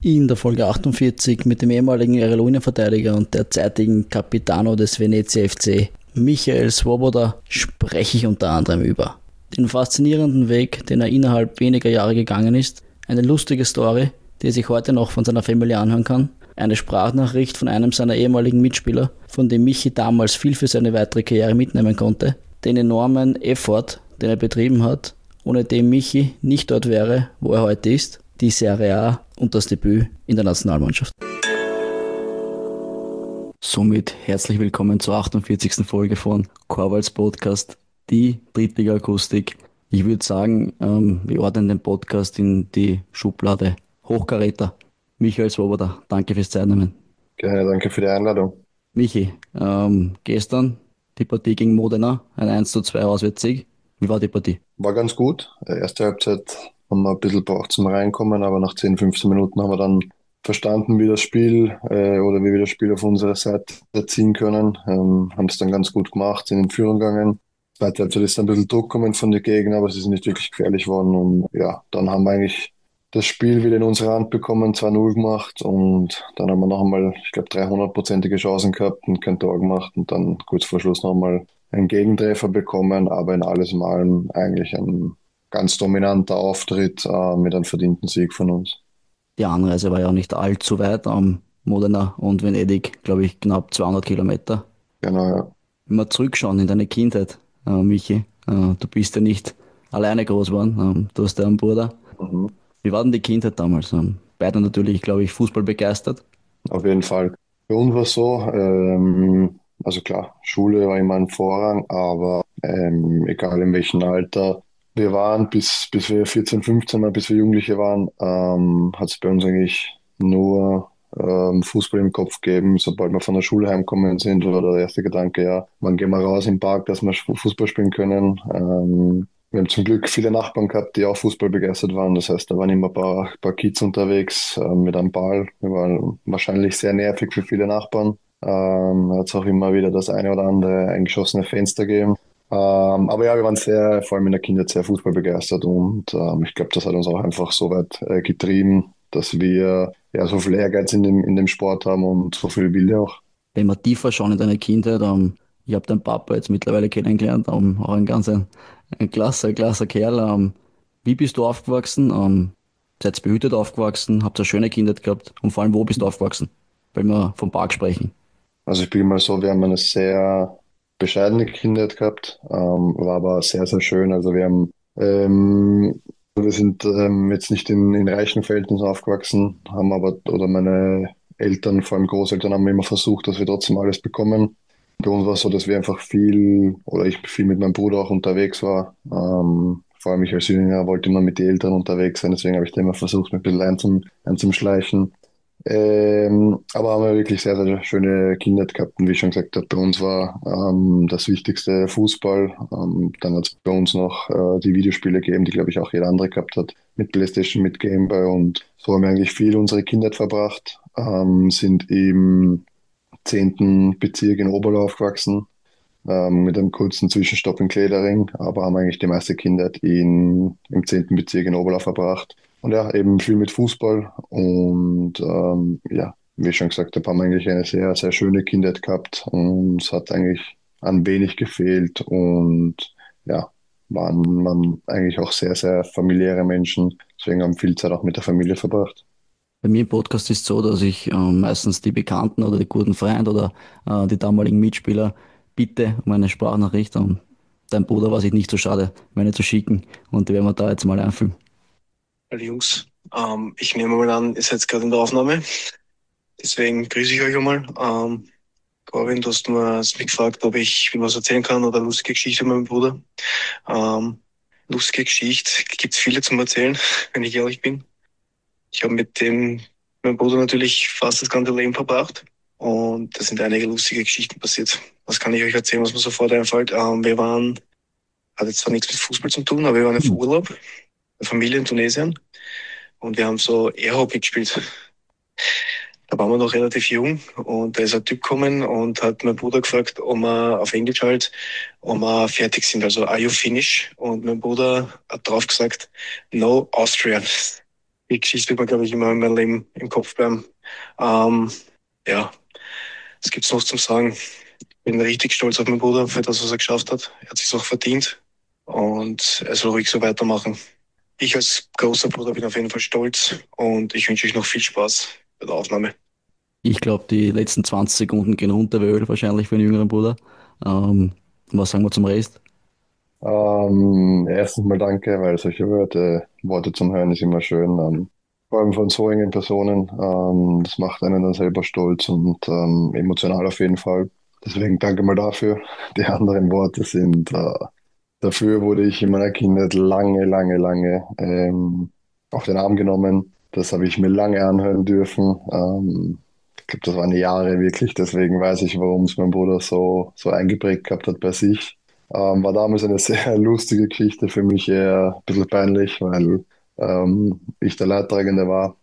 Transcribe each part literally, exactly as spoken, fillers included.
In der Folge achtundvierzig mit dem ehemaligen R L U-Innenverteidiger und derzeitigen Capitano des Venezia F C, Michael Swoboda, spreche ich unter anderem über den faszinierenden Weg, den er innerhalb weniger Jahre gegangen ist, eine lustige Story, die er sich heute noch von seiner Familie anhören kann, eine Sprachnachricht von einem seiner ehemaligen Mitspieler, von dem Michi damals viel für seine weitere Karriere mitnehmen konnte, den enormen Effort, den er betrieben hat, ohne den Michi nicht dort wäre, wo er heute ist, die Serie A und das Debüt in der Nationalmannschaft. Somit herzlich willkommen zur achtundvierzigsten Folge von Korwals Podcast, die Drittliga-Akustik. Ich würde sagen, ähm, wir ordnen den Podcast in die Schublade Hochkaräter. Michael Swoboda, danke fürs Zeitnehmen. Gerne, danke für die Einladung. Michi, ähm, gestern die Partie gegen Modena, ein eins zu zwei Auswärtssieg. Wie war die Partie? War ganz gut. Die erste Halbzeit haben wir ein bisschen braucht zum Reinkommen, aber nach zehn, fünfzehn Minuten haben wir dann verstanden, wie das Spiel äh, oder wie wir das Spiel auf unsere Seite ziehen können. Ähm, haben es dann ganz gut gemacht, sind in Führung gegangen. Zweite Halbzeit ist dann ein bisschen Druck gekommen von den Gegnern, aber sie sind nicht wirklich gefährlich worden. Und ja, dann haben wir eigentlich das Spiel wieder in unsere Hand bekommen, zwei null gemacht und dann haben wir noch einmal, ich glaube, dreihundertprozentige Chancen gehabt und kein Tor gemacht und dann kurz vor Schluss noch einmal einen Gegentreffer bekommen, aber in alles in allem eigentlich ein ganz dominanter Auftritt äh, mit einem verdienten Sieg von uns. Die Anreise war ja auch nicht allzu weit, am Modena und Venedig, glaube ich, knapp zweihundert Kilometer. Genau, ja. Wenn wir zurückschauen in deine Kindheit, äh, Michi, äh, du bist ja nicht alleine groß geworden, ähm, du hast ja einen Bruder. Mhm. Wie war denn die Kindheit damals? Ähm, beide natürlich, glaube ich, Fußball begeistert. Auf jeden Fall. Für uns war es so, ähm, also klar, Schule war immer ein Vorrang, aber ähm, egal in welchem Alter wir waren, bis, bis wir vierzehn, fünfzehn Mal, bis wir Jugendliche waren, ähm, hat es bei uns eigentlich nur ähm, Fußball im Kopf gegeben. Sobald wir von der Schule heimgekommen sind, war der erste Gedanke, ja, wann gehen wir raus im Park, dass wir Fußball spielen können. Ähm, wir haben zum Glück viele Nachbarn gehabt, die auch Fußball begeistert waren. Das heißt, da waren immer ein paar, paar Kids unterwegs äh, mit einem Ball. Wir waren wahrscheinlich sehr nervig für viele Nachbarn. Ähm, hat es auch immer wieder das eine oder andere eingeschossene Fenster gegeben. Ähm, aber ja, wir waren sehr, vor allem in der Kindheit, sehr Fußball begeistert und ähm, ich glaube, das hat uns auch einfach so weit äh, getrieben, dass wir ja so viel Ehrgeiz in dem, in dem Sport haben und so viel Wille auch. Wenn wir tiefer schauen in deine Kindheit, ähm, ich habe deinen Papa jetzt mittlerweile kennengelernt, ähm, auch ein ganz ein, ein klasse, klasse Kerl. Ähm, wie bist du aufgewachsen? Ähm, seid ihr behütet aufgewachsen? Habt ihr eine schöne Kindheit gehabt? Und vor allem, wo bist du aufgewachsen? Wenn wir vom Park sprechen. Also ich bin mal so, wir haben eine sehr bescheidene Kindheit gehabt, ähm, war aber sehr, sehr schön. Also wir haben, ähm, wir sind ähm, jetzt nicht in, in reichen Verhältnissen aufgewachsen, haben aber, oder meine Eltern, vor allem Großeltern, haben immer versucht, dass wir trotzdem alles bekommen. Bei uns war es so, dass wir einfach viel, oder ich viel mit meinem Bruder auch unterwegs war. Ähm, vor allem ich als Jünger wollte immer mit den Eltern unterwegs sein, deswegen habe ich da immer versucht, mich ein bisschen einzum, einzuschleichen. Ähm, aber haben wir wirklich sehr, sehr schöne Kindheit gehabt. Und wie ich schon gesagt habe, bei uns war ähm, das Wichtigste Fußball. Ähm, dann hat es bei uns noch äh, die Videospiele gegeben, die, glaube ich, auch jeder andere gehabt hat, mit PlayStation, mit Gameboy. Und so haben wir eigentlich viel unsere Kindheit verbracht. Ähm, sind im zehnten Bezirk in Oberlau aufgewachsen, ähm, mit einem kurzen Zwischenstopp in Kledering, aber haben eigentlich die meiste Kindheit in, im zehnten Bezirk in Oberlau verbracht. Und ja, eben viel mit Fußball und ähm, ja, wie ich schon gesagt habe, haben wir eigentlich eine sehr, sehr schöne Kindheit gehabt und es hat eigentlich an wenig gefehlt und ja, waren, waren eigentlich auch sehr, sehr familiäre Menschen, deswegen haben wir viel Zeit auch mit der Familie verbracht. Bei mir im Podcast ist es so, dass ich ähm, meistens die Bekannten oder die guten Freunde oder äh, die damaligen Mitspieler bitte um eine Sprachnachricht. Und dein Bruder war sich nicht so schade, meine zu schicken. Und die werden wir da jetzt mal einfügen. Hallo Jungs, ähm, ich nehme mal an, ihr seid gerade in der Aufnahme, deswegen grüße ich euch einmal. Ähm, Corbin, du hast mir hast mich gefragt, ob ich was erzählen kann oder eine lustige Geschichte mit meinem Bruder. Ähm, lustige Geschichte gibt's viele zum Erzählen, wenn ich ehrlich bin. Ich habe mit dem, meinem Bruder natürlich fast das ganze Leben verbracht und da sind einige lustige Geschichten passiert. Was kann ich euch erzählen, was mir sofort einfällt? Ähm, wir waren, hat jetzt zwar nichts mit Fußball zu tun, aber wir waren auf Hm. Urlaub, eine Familie in Tunesien und wir haben so Airhockey gespielt. Da waren wir noch relativ jung und da ist ein Typ gekommen und hat mein Bruder gefragt, ob wir auf Englisch halt, ob wir fertig sind, also are you finished? Und mein Bruder hat drauf gesagt, no Austrian. die Geschichte wird mir, glaube ich, immer in meinem Leben im Kopf bleiben. Ähm, ja, was gibt's noch zum sagen? Ich bin richtig stolz auf meinen Bruder für das, was er geschafft hat. Er hat sich auch verdient und er soll ruhig so weitermachen. Ich als großer Bruder bin auf jeden Fall stolz und ich wünsche euch noch viel Spaß bei der Aufnahme. Ich glaube, die letzten zwanzig Sekunden gehen runter wie Öl wahrscheinlich für den jüngeren Bruder. Ähm, was sagen wir zum Rest? Ähm, erstens mal danke, weil solche Worte, Worte zum Hören ist immer schön. Ähm, vor allem von so engen Personen. Ähm, das macht einen dann selber stolz und ähm, emotional auf jeden Fall. Deswegen danke mal dafür. Die anderen Worte sind, äh, dafür wurde ich in meiner Kindheit lange, lange, lange ähm, auf den Arm genommen. Das habe ich mir lange anhören dürfen. Ähm, ich glaube, das waren Jahre wirklich. Deswegen weiß ich, warum es mein Bruder so, so eingeprägt gehabt hat bei sich. Ähm, war damals eine sehr lustige Geschichte, für mich eher ein bisschen peinlich, weil ähm, ich der Leidtragende war.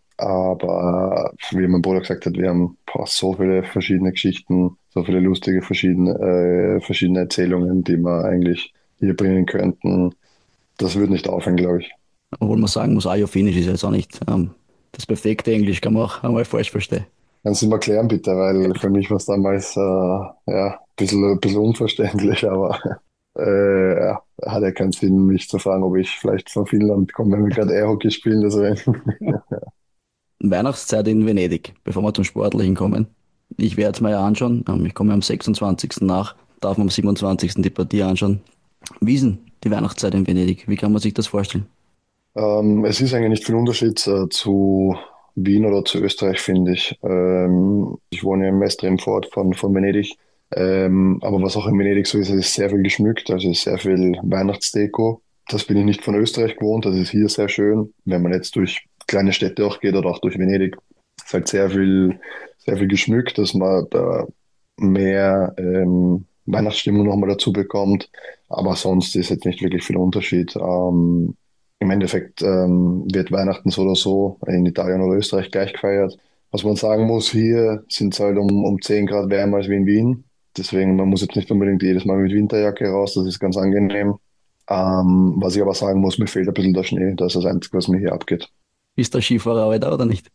Aber wie mein Bruder gesagt hat, wir haben boah, so viele verschiedene Geschichten, so viele lustige verschiedene, äh, verschiedene Erzählungen, die wir eigentlich hier bringen könnten. Das wird nicht aufhören, glaube ich. Obwohl man sagen muss, Ayo Finish ist jetzt auch nicht ähm, das perfekte Englisch, kann man auch einmal falsch verstehen. Kannst du mal klären, bitte, weil für mich war es damals äh, ja, ein bisschen, ein bisschen unverständlich, aber äh, ja, hat ja keinen Sinn, mich zu fragen, ob ich vielleicht von Finnland komme, wenn wir gerade Airhockey spielen. Deswegen. Weihnachtszeit in Venedig, bevor wir zum Sportlichen kommen. Ich werde es mir ja anschauen. Ähm, Ich komme am sechsundzwanzigsten nach, darf man am siebenundzwanzigsten die Partie anschauen. Wie ist denn die Weihnachtszeit in Venedig? Wie kann man sich das vorstellen? Ähm, es ist eigentlich nicht viel Unterschied äh, zu Wien oder zu Österreich, finde ich. Ähm, ich wohne ja im Westrem Fort von, von Venedig. Ähm, aber was auch in Venedig so ist, es ist sehr viel geschmückt, also es ist sehr viel Weihnachtsdeko. Das bin ich nicht von Österreich gewohnt, das ist hier sehr schön. Wenn man jetzt durch kleine Städte auch geht oder auch durch Venedig, ist halt sehr viel, sehr viel geschmückt, dass man da mehr ähm, Weihnachtsstimmung nochmal dazu bekommt. Aber sonst ist jetzt nicht wirklich viel Unterschied. Ähm, Im Endeffekt ähm, wird Weihnachten so oder so in Italien oder Österreich gleich gefeiert. Was man sagen muss, hier sind es halt um, um zehn Grad wärmer als wie in Wien. Deswegen, man muss jetzt nicht unbedingt jedes Mal mit Winterjacke raus, das ist ganz angenehm. Ähm, was ich aber sagen muss, mir fehlt ein bisschen der Schnee. Das ist das Einzige, was mir hier abgeht. Ist der Skifahrer heute da oder nicht?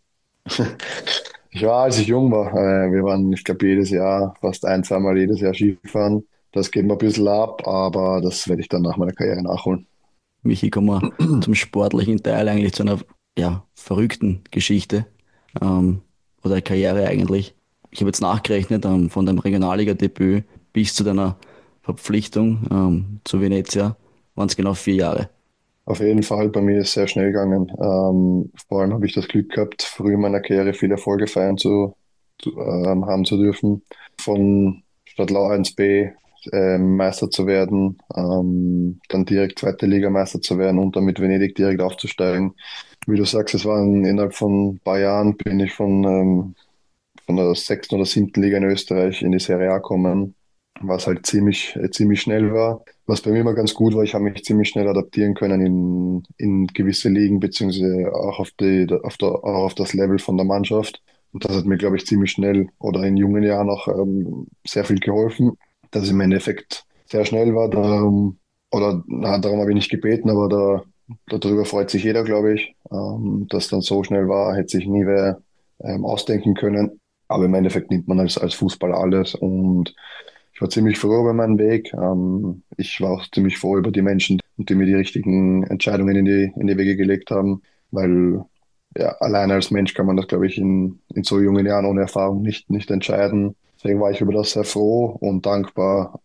Ich war, als ich jung war, äh, wir waren, ich glaube, jedes Jahr, fast ein, zweimal jedes Jahr Skifahren. Das geht mir ein bisschen ab, aber das werde ich dann nach meiner Karriere nachholen. Michi, kommen wir zum sportlichen Teil eigentlich zu einer ja, verrückten Geschichte ähm, oder Karriere eigentlich. Ich habe jetzt nachgerechnet, ähm, von deinem Regionalliga-Debüt bis zu deiner Verpflichtung ähm, zu Venezia waren es genau vier Jahre. Auf jeden Fall, bei mir ist es sehr schnell gegangen. Ähm, vor allem habe ich das Glück gehabt, früh in meiner Karriere viele Erfolge feiern zu, zu ähm, haben zu dürfen. Von Stadtlau eins b ähm, Meister zu werden, ähm, dann direkt zweite Liga Meister zu werden und dann mit Venedig direkt aufzusteigen. Wie du sagst, es waren innerhalb von ein paar Jahren bin ich von, ähm, von der sechsten oder siebten Liga in Österreich in die Serie A gekommen, was halt ziemlich, äh, ziemlich schnell war. Was bei mir immer ganz gut war, ich habe mich ziemlich schnell adaptieren können in, in gewisse Ligen, beziehungsweise auch auf die, auf der, auch auf das Level von der Mannschaft. Und das hat mir, glaube ich, ziemlich schnell oder in jungen Jahren auch ähm, sehr viel geholfen, dass ich im Endeffekt sehr schnell war. Darum, oder na, darum habe ich nicht gebeten, aber da, darüber freut sich jeder, glaube ich. Ähm, dass dann so schnell war, hätte sich nie wer ähm, ausdenken können. Aber im Endeffekt nimmt man als, als Fußballer alles und ich war ziemlich froh über meinen Weg. Ähm, ich war auch ziemlich froh über die Menschen, die mir die richtigen Entscheidungen in die, in die Wege gelegt haben, weil ja, alleine als Mensch kann man das, glaube ich, in, in so jungen Jahren ohne Erfahrung nicht, nicht entscheiden. Deswegen war ich über das sehr froh und dankbar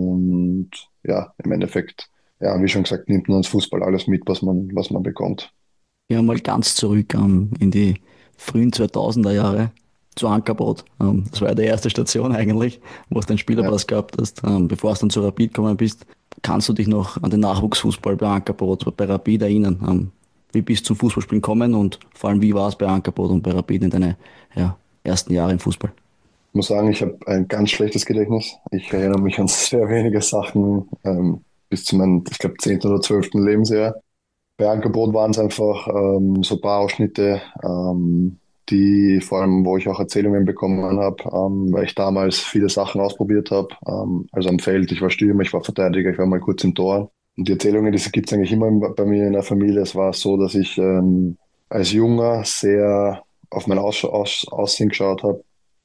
und ja, im Endeffekt, ja, wie schon gesagt, nimmt man als Fußball alles mit, was man, was man bekommt. Gehen wir mal ganz zurück ähm, in die frühen zweitausender Jahre zu Ankerbrot. Ähm, das war ja die erste Station eigentlich, wo du den Ja. Spielerpass gehabt hast, ähm, bevor du dann zu Rapid gekommen bist. Kannst du dich noch an den Nachwuchsfußball bei Ankerbrot, bei Rapid erinnern? Ähm, wie bist du zum Fußballspielen gekommen und vor allem wie war es bei Ankerbrot und bei Rapid in deine ja, ersten Jahre im Fußball? Ich muss sagen, ich habe ein ganz schlechtes Gedächtnis. Ich erinnere mich an sehr wenige Sachen ähm, bis zu meinem, ich glaube, zehnten oder zwölften Lebensjahr. Bei Angebot waren es einfach ähm, so ein paar Ausschnitte, ähm, die vor allem, wo ich auch Erzählungen bekommen habe, ähm, weil ich damals viele Sachen ausprobiert habe. Ähm, also am Feld, ich war Stürmer, ich war Verteidiger, ich war mal kurz im Tor. Und die Erzählungen, die gibt es eigentlich immer bei mir in der Familie. Es war so, dass ich ähm, als Junger sehr auf mein Aus Aus Aussehen geschaut habe.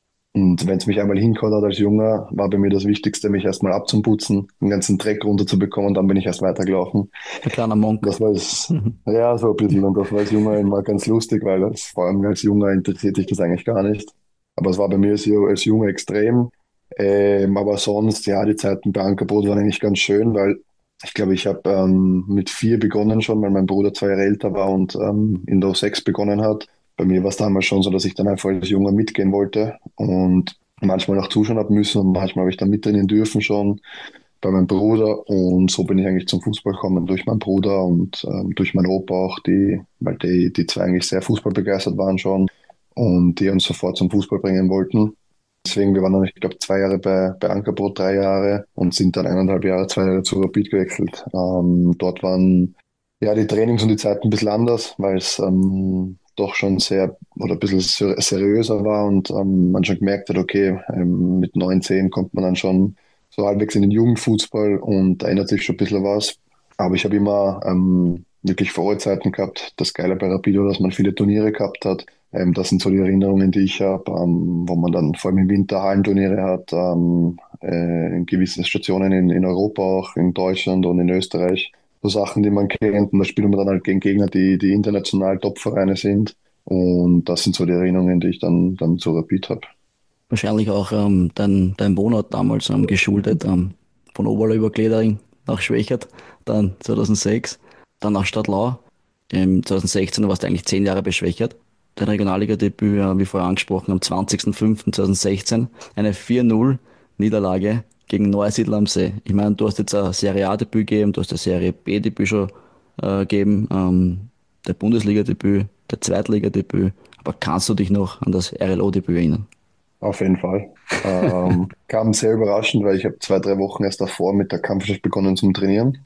Und wenn es mich einmal hingehauen hat als Junger, war bei mir das Wichtigste, mich erstmal abzuputzen, den ganzen Dreck runterzubekommen und dann bin ich erst weitergelaufen. Ein kleiner Monk. Das war es, ja, so ein bisschen. Und das war als Junger immer ganz lustig, weil das, vor allem als Junger interessiert dich das eigentlich gar nicht. Aber es war bei mir als, Ju- als Junge extrem. Ähm, aber sonst, ja, die Zeiten bei Ankerbrot waren eigentlich ganz schön, weil ich glaube, ich habe ähm, mit vier begonnen schon, weil mein Bruder zwei Jahre älter war und ähm, in der sechs begonnen hat. Bei mir war es damals schon so, dass ich dann einfach als Junge mitgehen wollte und manchmal auch zuschauen habe müssen und manchmal habe ich dann mittrainieren dürfen schon bei meinem Bruder und so bin ich eigentlich zum Fußball gekommen durch meinen Bruder und ähm, durch meinen Opa auch, die, weil die, die zwei eigentlich sehr fußballbegeistert waren schon und die uns sofort zum Fußball bringen wollten. Deswegen, wir waren dann, ich glaube, zwei Jahre bei, bei Ankerbrot, drei Jahre und sind dann eineinhalb Jahre, zwei Jahre zu Rapid gewechselt. Ähm, dort waren ja die Trainings und die Zeit ein bisschen anders, weil es ähm, doch schon sehr oder ein bisschen ser seriöser war und ähm, man schon gemerkt hat, okay, ähm, mit neun, zehn kommt man dann schon so halbwegs in den Jugendfußball und da ändert sich schon ein bisschen was. Aber ich habe immer ähm, wirklich Vorzeiten gehabt. Das Geile bei Rapido, dass man viele Turniere gehabt hat. Ähm, das sind so die Erinnerungen, die ich habe, ähm, wo man dann vor allem im Winter Hallenturniere hat, ähm, äh, in gewissen Stationen in, in Europa auch, in Deutschland und in Österreich. So Sachen, die man kennt. Und da spielt man dann halt gegen Gegner, die, die international Topvereine sind. Und das sind so die Erinnerungen, die ich dann, dann zu Rapid habe. Wahrscheinlich auch ähm, dein, dein Wohnort damals ähm, geschuldet, ähm, von Oberle über Gledering nach Schwächert, dann zweitausendsechs, dann nach Stadtlau. Im zweitausendsechzehn warst du eigentlich zehn Jahre bei Schwächert. Dein Regionalliga-Debüt, äh, wie vorher angesprochen, am zwanzigster fünfter zweitausendsechzehn. Eine vier null Niederlage gegen Neusiedl am See. Ich meine, du hast jetzt ein Serie A-Debüt gegeben, du hast ein Serie B-Debüt schon äh, gegeben, ähm, der Bundesliga-Debüt, der Zweitliga-Debüt. Aber kannst du dich noch an das R L O-Debüt erinnern? Auf jeden Fall. Ähm, kam sehr überraschend, weil ich habe zwei, drei Wochen erst davor mit der Kampfmannschaft begonnen zum Trainieren.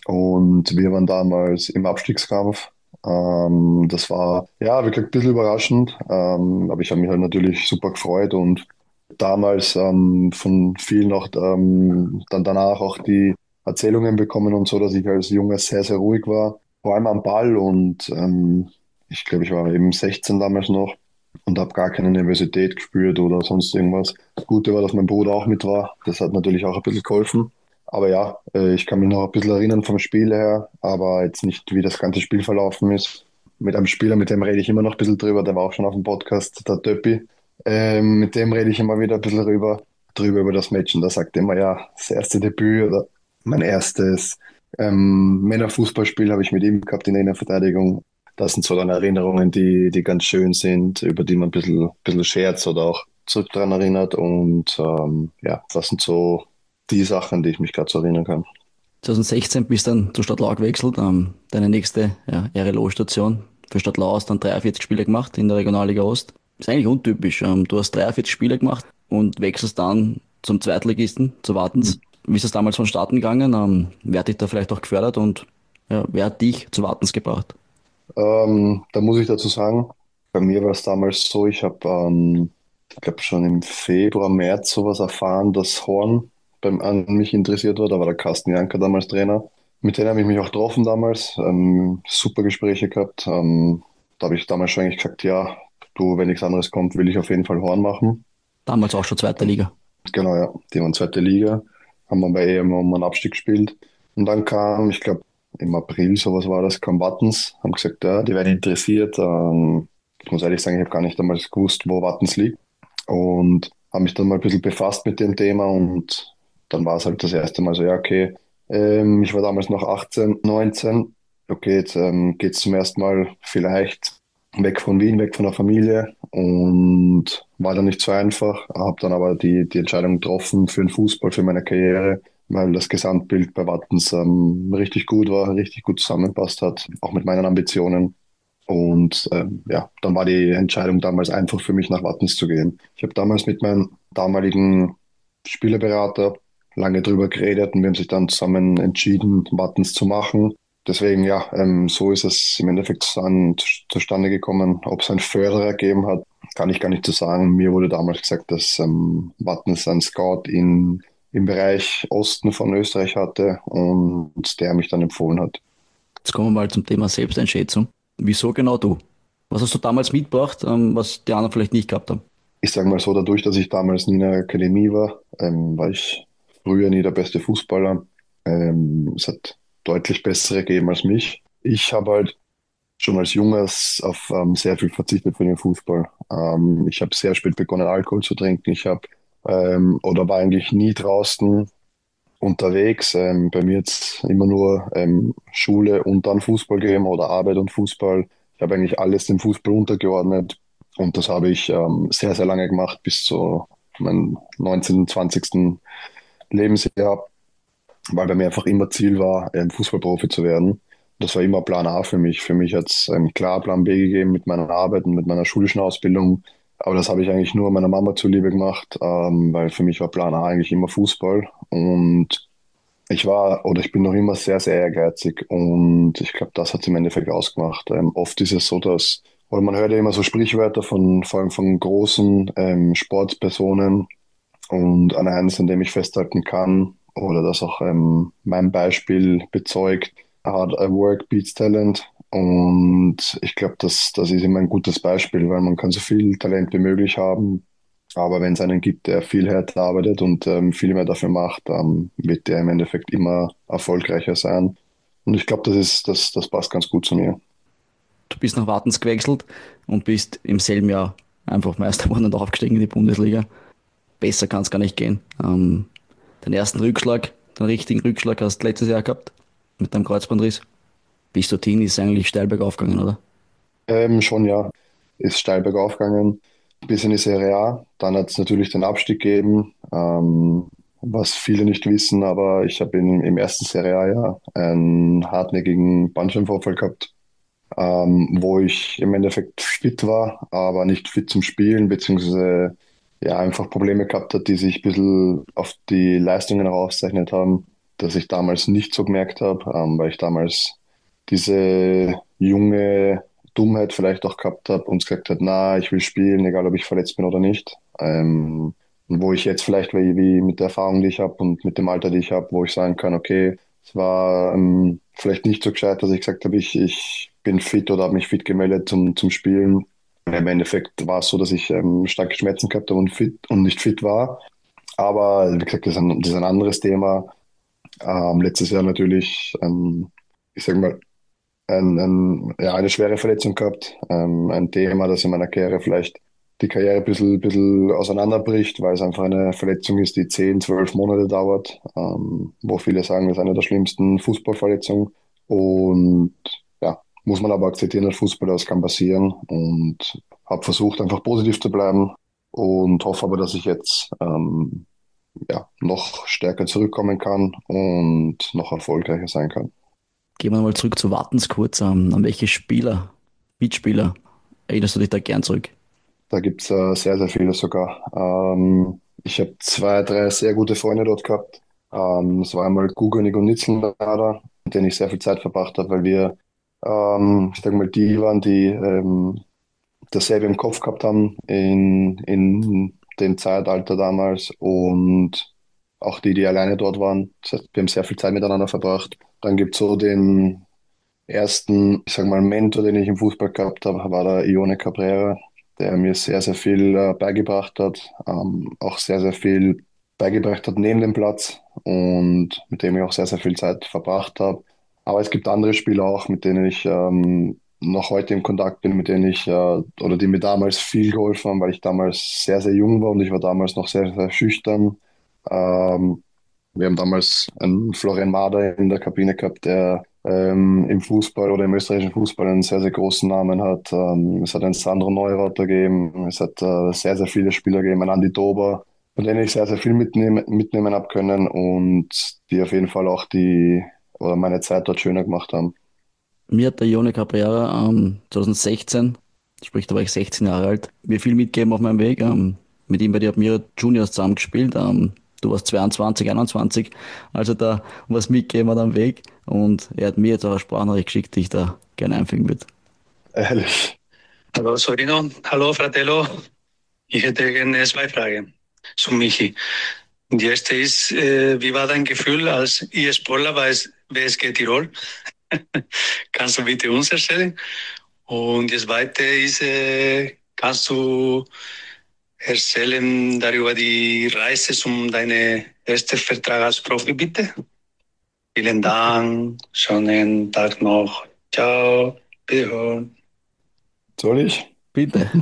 Und wir waren damals im Abstiegskampf. Ähm, das war ja wirklich ein bisschen überraschend, ähm, aber ich habe mich halt natürlich super gefreut und damals ähm, von vielen auch ähm, dann danach auch die Erzählungen bekommen und so, dass ich als Junge sehr, sehr ruhig war, vor allem am Ball und ähm, ich glaube, ich war eben sechzehn damals noch und habe gar keine Nervosität gespürt oder sonst irgendwas. Das Gute war, dass mein Bruder auch mit war. Das hat natürlich auch ein bisschen geholfen. Aber ja, äh, ich kann mich noch ein bisschen erinnern vom Spiel her, aber jetzt nicht, wie das ganze Spiel verlaufen ist. Mit einem Spieler, mit dem rede ich immer noch ein bisschen drüber, der war auch schon auf dem Podcast, der Döppi. Ähm, mit dem rede ich immer wieder ein bisschen drüber, drüber über das Match und da sagt er immer, ja, das erste Debüt oder mein erstes ähm, Männerfußballspiel habe ich mit ihm gehabt in der Innenverteidigung. Das sind so dann Erinnerungen, die, die ganz schön sind, über die man ein bisschen, bisschen scherzt oder auch zurück dran erinnert und ähm, ja, das sind so die Sachen, die ich mich gerade so erinnern kann. zweitausendsechzehn bist du dann zur Stadtlau gewechselt. Ähm, deine nächste ja, R L O-Station. Für Stadtlau hast du dann dreiundvierzig Spiele gemacht in der Regionalliga Ost. Ist eigentlich untypisch. Ähm, du hast dreiundvierzig Spiele gemacht und wechselst dann zum Zweitligisten, zu Wartens. Wie ist es damals vonstatten gegangen? Ähm, wer hat dich da vielleicht auch gefördert und ja, wer hat dich zu Wartens gebracht? Ähm, da muss ich dazu sagen, bei mir war es damals so, ich habe, ähm, ich glaube schon im Februar, März sowas erfahren, dass Horn beim, an mich interessiert war. Da war der Carsten Janker damals Trainer. Mit denen habe ich mich auch getroffen damals, ähm, super Gespräche gehabt. Ähm, da habe ich damals schon eigentlich gesagt, ja, du, wenn nichts anderes kommt, will ich auf jeden Fall Horn machen. Damals auch schon zweite Liga. Genau, ja, die waren zweite Liga, haben wir bei E M um einen Abstieg gespielt. Und dann kam, ich glaube, im April, sowas war das, kam Wattens, haben gesagt, ja, die werden interessiert. Ähm, ich muss ehrlich sagen, ich habe gar nicht damals gewusst, wo Wattens liegt. Und habe mich dann mal ein bisschen befasst mit dem Thema und dann war es halt das erste Mal so, ja, okay, ähm, ich war damals noch achtzehn, neunzehn. Okay, jetzt ähm, geht es zum ersten Mal vielleicht weg von Wien, weg von der Familie und war dann nicht so einfach. Habe dann aber die, die Entscheidung getroffen für den Fußball, für meine Karriere, weil das Gesamtbild bei Wattens ähm, richtig gut war, richtig gut zusammenpasst hat, auch mit meinen Ambitionen. Und ähm, ja, dann war die Entscheidung damals einfach für mich nach Wattens zu gehen. Ich habe damals mit meinem damaligen Spielerberater lange drüber geredet und wir haben sich dann zusammen entschieden, Wattens zu machen. Deswegen, ja, ähm, so ist es im Endeffekt an, zustande gekommen. Ob es einen Förderer gegeben hat, kann ich gar nicht so sagen. Mir wurde damals gesagt, dass ähm, Wattens einen Scout in, im Bereich Osten von Österreich hatte und der mich dann empfohlen hat. Jetzt kommen wir mal zum Thema Selbsteinschätzung. Wieso genau du? Was hast du damals mitgebracht, ähm, was die anderen vielleicht nicht gehabt haben? Ich sage mal so, dadurch, dass ich damals nie in der Akademie war, ähm, war ich früher nie der beste Fußballer. Ähm, es hat deutlich bessere gegeben als mich. Ich habe halt schon als Junges auf ähm, sehr viel verzichtet für den Fußball. Ähm, ich habe sehr spät begonnen, Alkohol zu trinken. Ich habe ähm, oder war eigentlich nie draußen unterwegs. Ähm, bei mir jetzt immer nur ähm, Schule und dann Fußball gegeben oder Arbeit und Fußball. Ich habe eigentlich alles dem Fußball untergeordnet und das habe ich ähm, sehr, sehr lange gemacht, bis zu meinem neunzehnten., zwanzigsten. Lebensjahr, weil bei mir einfach immer Ziel war, ähm, Fußballprofi zu werden. Das war immer Plan A für mich. Für mich hat es ähm, klar Plan B gegeben mit meiner Arbeit und mit meiner schulischen Ausbildung. Aber das habe ich eigentlich nur meiner Mama zuliebe gemacht, ähm, weil für mich war Plan A eigentlich immer Fußball. Und ich war oder ich bin noch immer sehr, sehr ehrgeizig und ich glaube, das hat es im Endeffekt ausgemacht. Ähm, oft ist es so, dass, oder man hört ja immer so Sprichwörter von, vor allem von großen ähm, Sportspersonen und an eines, an dem ich festhalten kann oder das auch ähm, mein Beispiel bezeugt, Hard Work beats Talent. Und ich glaube, das, das ist immer ein gutes Beispiel, weil man kann so viel Talent wie möglich haben, aber wenn es einen gibt, der viel härter arbeitet und ähm, viel mehr dafür macht, dann wird der im Endeffekt immer erfolgreicher sein. Und ich glaube, das ist, das, das passt ganz gut zu mir. Du bist nach Wattens gewechselt und bist im selben Jahr einfach Meister geworden und aufgestiegen in die Bundesliga. Besser kann es gar nicht gehen. Ähm, den ersten Rückschlag, den richtigen Rückschlag hast du letztes Jahr gehabt mit deinem Kreuzbandriss. Bis dorthin ist es eigentlich steil bergauf gegangen, oder? Ähm, schon ja, ist steil bergauf gegangen, bis in die Serie A. Dann hat es natürlich den Abstieg gegeben, ähm, was viele nicht wissen, aber ich habe im im ersten Serie A-Jahr einen hartnäckigen Bandscheibenvorfall gehabt, ähm, wo ich im Endeffekt fit war, aber nicht fit zum Spielen, beziehungsweise ja einfach Probleme gehabt hat, die sich ein bisschen auf die Leistungen herauszeichnet haben, dass ich damals nicht so gemerkt habe, ähm, weil ich damals diese junge Dummheit vielleicht auch gehabt habe und gesagt hat, na, ich will spielen, egal ob ich verletzt bin oder nicht. Ähm, und wo ich jetzt vielleicht wie, wie mit der Erfahrung, die ich habe und mit dem Alter, die ich habe, wo ich sagen kann, okay, es war ähm, vielleicht nicht so gescheit, dass ich gesagt habe, ich, ich bin fit oder habe mich fit gemeldet zum, zum Spielen. Im Endeffekt war es so, dass ich ähm, starke Schmerzen gehabt habe und fit und nicht fit war. Aber wie gesagt, das ist ein, das ist ein anderes Thema. Ähm, letztes Jahr natürlich, ähm, ich sag mal, ein, ein, ja, eine schwere Verletzung gehabt. Ähm, ein Thema, das in meiner Karriere vielleicht die Karriere ein bisschen, bisschen auseinanderbricht, weil es einfach eine Verletzung ist, die zehn, zwölf Monate dauert, ähm, wo viele sagen, das ist eine der schlimmsten Fußballverletzungen. Und ja, muss man aber akzeptieren als Fußballer, das kann passieren. Und habe versucht, einfach positiv zu bleiben und hoffe aber, dass ich jetzt ähm, ja, noch stärker zurückkommen kann und noch erfolgreicher sein kann. Gehen wir mal zurück zu Wattens kurz. Ähm, an welche Spieler, Mitspieler erinnerst du dich da gern zurück? Da gibt's äh, sehr, sehr viele sogar. Ähm, ich habe zwei, drei sehr gute Freunde dort gehabt. Ähm, das war einmal Guganik und Nitzelnader, mit denen ich sehr viel Zeit verbracht habe, weil wir, ähm, ich sag mal, die waren, die ähm, dasselbe im Kopf gehabt haben in, in dem Zeitalter damals und auch die, die alleine dort waren. Das heißt, wir haben sehr viel Zeit miteinander verbracht. Dann gibt's so den ersten, ich sag mal, Mentor, den ich im Fußball gehabt habe, war der Ione Cabrera, der mir sehr, sehr viel äh, beigebracht hat, ähm, auch sehr, sehr viel beigebracht hat neben dem Platz und mit dem ich auch sehr, sehr viel Zeit verbracht habe. Aber es gibt andere Spieler auch, mit denen ich ähm, noch heute im Kontakt bin, mit denen ich äh, oder die mir damals viel geholfen haben, weil ich damals sehr, sehr jung war und ich war damals noch sehr, sehr schüchtern. Ähm, Wir haben damals einen Florian Mader in der Kabine gehabt, der ähm, im Fußball oder im österreichischen Fußball einen sehr, sehr großen Namen hat. Ähm, es hat einen Sandro Neureuther gegeben, es hat äh, sehr, sehr viele Spieler gegeben, einen Andi Dober, von denen ich sehr, sehr viel mitnehmen, mitnehmen habe können und die auf jeden Fall auch die oder meine Zeit dort schöner gemacht haben. Mir hat der Ione Cabrera ähm, zwanzig sechzehn, sprich da war ich sechzehn Jahre alt, mir viel mitgegeben auf meinem Weg. Ähm, mit ihm bei der Admira Juniors zusammengespielt. Ähm, du warst zweiundzwanzig, einundzwanzig, also da was mitgegeben hat am Weg. Und er hat mir jetzt auch eine Sprachnachricht geschickt, die ich da gerne einfügen würde. Ehrlich. Hallo Sorino, hallo Fratello. Ich hätte gerne zwei Fragen zu Michi. Die erste ist, äh, wie war dein Gefühl als E-Sportler bei W S G Tirol? Kannst du bitte uns erzählen? Und das Zweite ist, äh, kannst du erzählen darüber die Reise zum deinen ersten Vertrag als Profi, bitte? Vielen Dank, schönen Tag noch. Ciao, wiederhören. Soll ich? Bitte.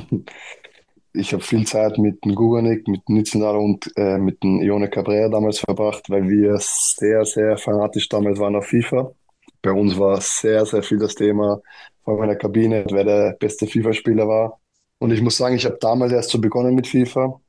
Ich habe viel Zeit mit dem Guganik, mit dem Nitzelner und äh, mit dem Ione Cabrera damals verbracht, weil wir sehr, sehr fanatisch damals waren auf FIFA. Bei uns war sehr, sehr viel das Thema vor meiner Kabine, wer der beste FIFA-Spieler war. Und ich muss sagen, ich habe damals erst so begonnen mit FIFA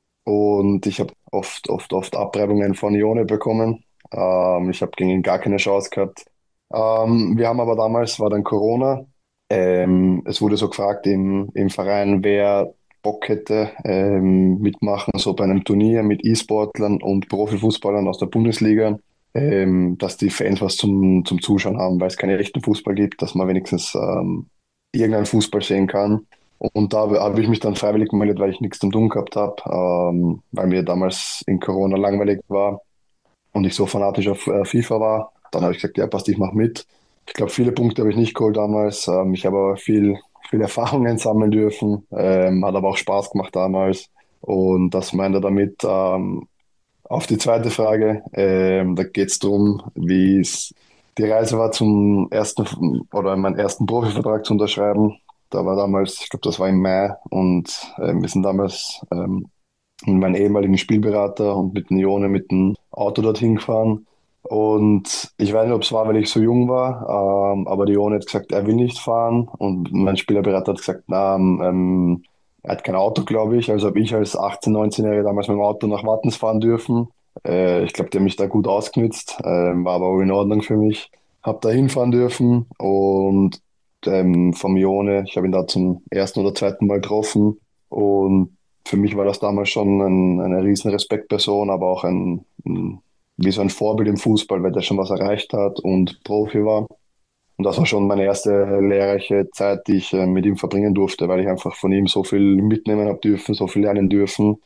und ich habe oft, oft, oft Abreibungen von Ione bekommen. Ähm, ich habe gegen ihn gar keine Chance gehabt. Ähm, wir haben aber damals, war dann Corona. Ähm, es wurde so gefragt im, im Verein, wer Bock hätte, ähm, mitmachen, so bei einem Turnier mit E-Sportlern und Profifußballern aus der Bundesliga, ähm, dass die Fans was zum, zum Zuschauen haben, weil es keinen echten Fußball gibt, dass man wenigstens ähm, irgendeinen Fußball sehen kann. Und da habe ich mich dann freiwillig gemeldet, weil ich nichts zum tun gehabt habe, ähm, weil mir damals in Corona langweilig war und ich so fanatisch auf äh, FIFA war. Dann habe ich gesagt, ja, passt, ich mache mit. Ich glaube, viele Punkte habe ich nicht geholt damals. Ähm, ich habe aber viel, viel Erfahrungen sammeln dürfen. Ähm, hat aber auch Spaß gemacht damals. Und das meint er damit. Ähm, auf die zweite Frage, ähm, da geht es darum, wie es die Reise war zum ersten oder meinen ersten Profivertrag zu unterschreiben. Da war damals, ich glaube, das war im Mai und ähm, wir sind damals ähm, mit meinem ehemaligen Spielberater und mit dem Ione mit dem Auto dorthin gefahren. Und ich weiß nicht, ob es war, weil ich so jung war, ähm, aber die Ione hat gesagt, er will nicht fahren. Und mein Spielerberater hat gesagt, na, ähm, er hat kein Auto, glaube ich. Also habe ich als achtzehn-, neunzehn-Jähriger damals mit dem Auto nach Wattens fahren dürfen. Äh, ich glaube, die haben mich da gut ausgenutzt, äh, war aber auch in Ordnung für mich. Hab da hinfahren dürfen und ähm, vom Ione, ich habe ihn da zum ersten oder zweiten Mal getroffen. Und für mich war das damals schon ein, eine riesen Respektperson, aber auch ein, ein, wie so ein Vorbild im Fußball, weil der schon was erreicht hat und Profi war. Und das war schon meine erste lehrreiche Zeit, die ich äh, mit ihm verbringen durfte, weil ich einfach von ihm so viel mitnehmen habe dürfen, so viel lernen dürfen.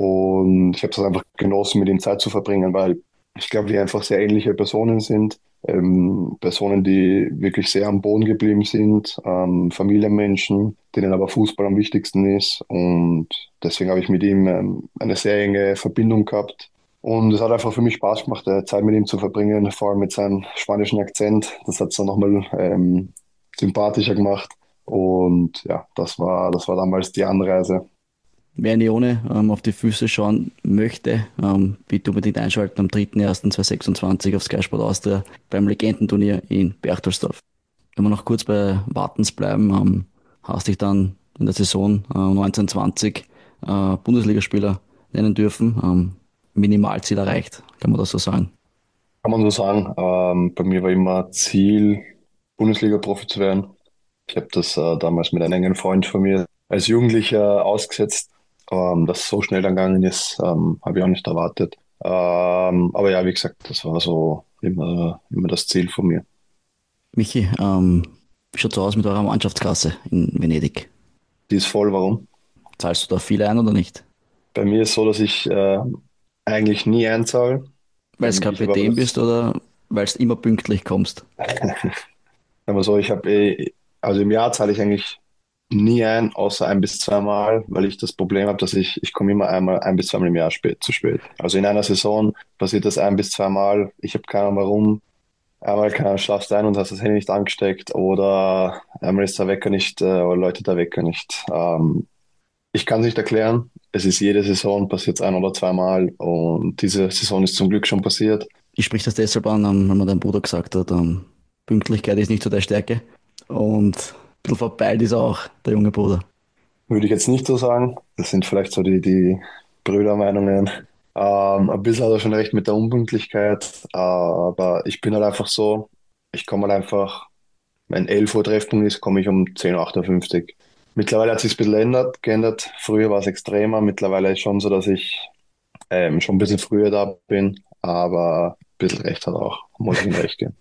Und ich habe es einfach genossen, mit ihm Zeit zu verbringen, weil ich glaube, wir einfach sehr ähnliche Personen sind. Ähm, Personen, die wirklich sehr am Boden geblieben sind, ähm, Familienmenschen, denen aber Fußball am wichtigsten ist. Und deswegen habe ich mit ihm ähm, eine sehr enge Verbindung gehabt. Und es hat einfach für mich Spaß gemacht, äh, Zeit mit ihm zu verbringen, vor allem mit seinem spanischen Akzent. Das hat es dann nochmal ähm, sympathischer gemacht. Und ja, das war, das war damals die Anreise. Wer Nione ähm, auf die Füße schauen möchte, ähm, bitte unbedingt einschalten am dritten ersten zweitausendsechsundzwanzig auf Sky Sport Austria beim Legendenturnier in Berchtesgaden. Wenn wir noch kurz bei Wartens bleiben, ähm, hast dich dann in der Saison äh, neunzehn zwanzig äh, Bundesligaspieler nennen dürfen. Ähm, Minimalziel erreicht, kann man das so sagen. Kann man so sagen. Ähm, bei mir war immer Ziel, Bundesliga-Profi zu werden. Ich habe das äh, damals mit einem engen Freund von mir als Jugendlicher ausgesetzt. Ähm, dass es so schnell dann gegangen ist, ähm, habe ich auch nicht erwartet. Ähm, aber ja, wie gesagt, das war so immer, immer das Ziel von mir. Michi, ähm, wie schaut's aus mit eurer Mannschaftskasse in Venedig? Die ist voll, warum? Zahlst du da viel ein oder nicht? Bei mir ist so, dass ich äh, eigentlich nie einzahle. Weil du Ähm, ich habe aber Kapitän bist das, oder weil du immer pünktlich kommst? sagen wir so, ich habe eh, also im Jahr zahle ich eigentlich nie ein, außer ein bis zweimal, weil ich das Problem habe, dass ich, ich komme immer einmal ein bis zweimal im Jahr spät, zu spät. Also in einer Saison passiert das ein bis zweimal. Ich habe keine Ahnung warum. Einmal, keine Ahnung, schlafst du ein und hast das Handy nicht angesteckt oder einmal ist der Wecker nicht, äh, oder läutet der Wecker nicht. Ähm, ich kann es nicht erklären. Es ist jede Saison passiert es ein oder zweimal und diese Saison ist zum Glück schon passiert. Ich sprich das deshalb an, ähm, weil mir dein Bruder gesagt hat, ähm, Pünktlichkeit ist nicht so der Stärke. Und ein bisschen verpeilt ist auch der junge Bruder. Würde ich jetzt nicht so sagen. Das sind vielleicht so die, die Brüdermeinungen. Ähm, ein bisschen hat er schon recht mit der Unpünktlichkeit, äh, aber ich bin halt einfach so, ich komme halt einfach, wenn elf Uhr Treffpunkt ist, komme ich um zehn Uhr achtundfünfzig. Mittlerweile hat sich ein bisschen geändert, geändert. Früher war es extremer, mittlerweile ist schon so, dass ich ähm, schon ein bisschen früher da bin, aber ein bisschen recht hat er auch, muss ich ihm recht geben.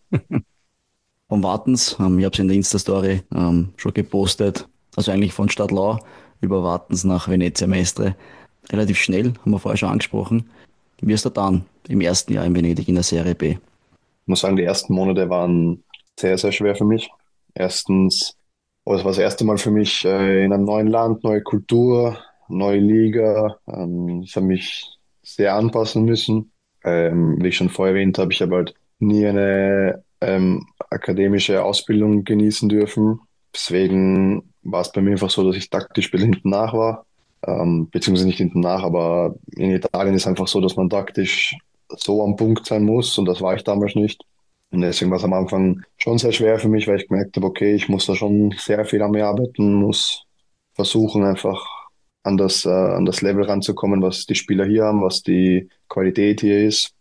Vom Wartens, ähm, ich habe es in der Insta-Story ähm, schon gepostet, also eigentlich von Stadlau über Wartens nach Venezia Mestre. Relativ schnell, haben wir vorher schon angesprochen. Wie ist er dann im ersten Jahr in Venedig in der Serie B? Ich muss sagen, die ersten Monate waren sehr, sehr schwer für mich. Erstens, Aber es war das erste Mal für mich äh, in einem neuen Land, neue Kultur, neue Liga. Ähm, ich habe mich sehr anpassen müssen. Ähm, wie ich schon vorher erwähnt habe, ich habe halt nie eine ähm, akademische Ausbildung genießen dürfen. Deswegen war es bei mir einfach so, dass ich taktisch ein bisschen hinten nach war. Ähm, beziehungsweise nicht hinten nach, aber in Italien ist einfach so, dass man taktisch so am Punkt sein muss und das war ich damals nicht. Und deswegen war es am Anfang schon sehr schwer für mich, weil ich gemerkt habe, okay, ich muss da schon sehr viel an mir arbeiten, muss versuchen einfach an das, äh, an das Level ranzukommen, was die Spieler hier haben, was die Qualität hier ist.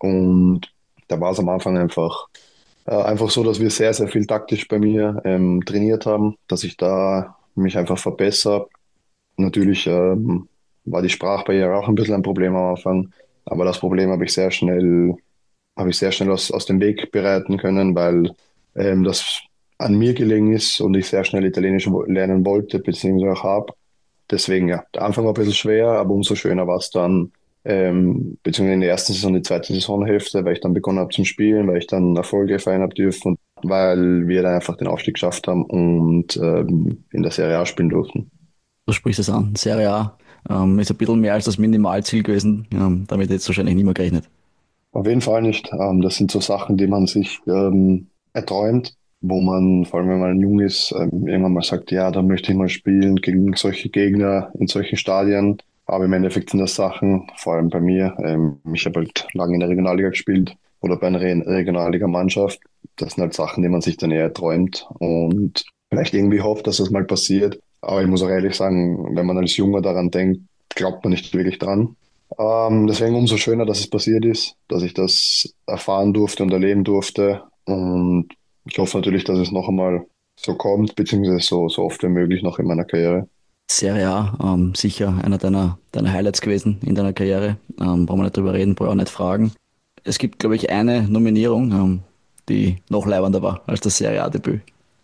Und da war es am Anfang einfach, äh, einfach so, dass wir sehr, sehr viel taktisch bei mir ähm, trainiert haben, dass ich da mich einfach verbessere. Natürlich ähm, war die Sprachbarriere auch ein bisschen ein Problem am Anfang, aber das Problem habe ich sehr schnell habe ich sehr schnell aus, aus dem Weg bereiten können, weil ähm, das an mir gelegen ist und ich sehr schnell Italienisch wo- lernen wollte, beziehungsweise auch habe. Deswegen, ja, der Anfang war ein bisschen schwer, aber umso schöner war es dann, ähm, beziehungsweise in der ersten Saison, die zweite Saisonhälfte, weil ich dann begonnen habe zum Spielen, weil ich dann Erfolge feiern habe dürfen und weil wir dann einfach den Aufstieg geschafft haben und ähm, in der Serie A spielen durften. Du sprichst es an. Serie A ähm, ist ein bisschen mehr als das Minimalziel gewesen. Ähm, damit hättest du wahrscheinlich nicht mehr gerechnet. Auf jeden Fall nicht. Ähm, das sind so Sachen, die man sich ähm, erträumt, wo man, vor allem wenn man jung ist, ähm, irgendwann mal sagt, ja, da möchte ich mal spielen gegen solche Gegner in solchen Stadien. Aber im Endeffekt sind das Sachen, vor allem bei mir, ähm, ich habe halt lange in der Regionalliga gespielt oder bei einer Re Regionalliga-Mannschaft. Das sind halt Sachen, die man sich dann eher träumt und vielleicht irgendwie hofft, dass das mal passiert. Aber ich muss auch ehrlich sagen, wenn man als Junger daran denkt, glaubt man nicht wirklich dran. Ähm, deswegen umso schöner, dass es passiert ist, dass ich das erfahren durfte und erleben durfte. Und ich hoffe natürlich, dass es noch einmal so kommt, beziehungsweise so, so oft wie möglich noch in meiner Karriere. Serie A, ähm, sicher einer deiner, deiner Highlights gewesen in deiner Karriere. Ähm, brauchen wir nicht drüber reden, brauchen wir auch nicht fragen. Es gibt, glaube ich, eine Nominierung, ähm, die noch leibender war als das Serie A-Debüt.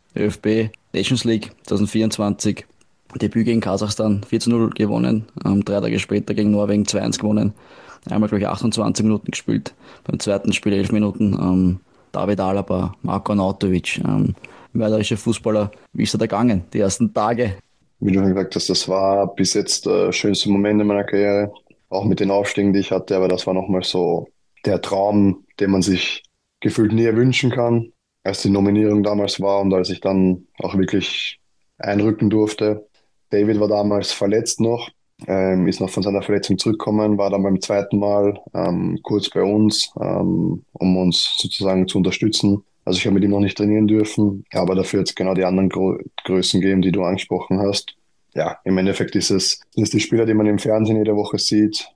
ÖFB Nations League zwanzig vierundzwanzig, Debüt gegen Kasachstan vier zu null gewonnen, ähm, drei Tage später gegen Norwegen zwei eins gewonnen, einmal glaube ich achtundzwanzig Minuten gespielt, beim zweiten Spiel elf Minuten, ähm, David Alaba, Marko Arnautovic, ähm, mörderische Fußballer. Wie ist er da gegangen, die ersten Tage? Wie du schon gesagt hast, das war bis jetzt der schönste Moment in meiner Karriere. Auch mit den Aufstiegen, die ich hatte, aber das war nochmal so der Traum, den man sich gefühlt nie erwünschen kann, als die Nominierung damals war und als ich dann auch wirklich einrücken durfte. David war damals verletzt noch, ähm, ist noch von seiner Verletzung zurückgekommen, war dann beim zweiten Mal ähm, kurz bei uns, ähm, um uns sozusagen zu unterstützen. Also ich habe mit ihm noch nicht trainieren dürfen, aber dafür jetzt genau die anderen Gro Größen geben, die du angesprochen hast. Ja, im Endeffekt ist es, sind es die Spieler, die man im Fernsehen jede Woche sieht.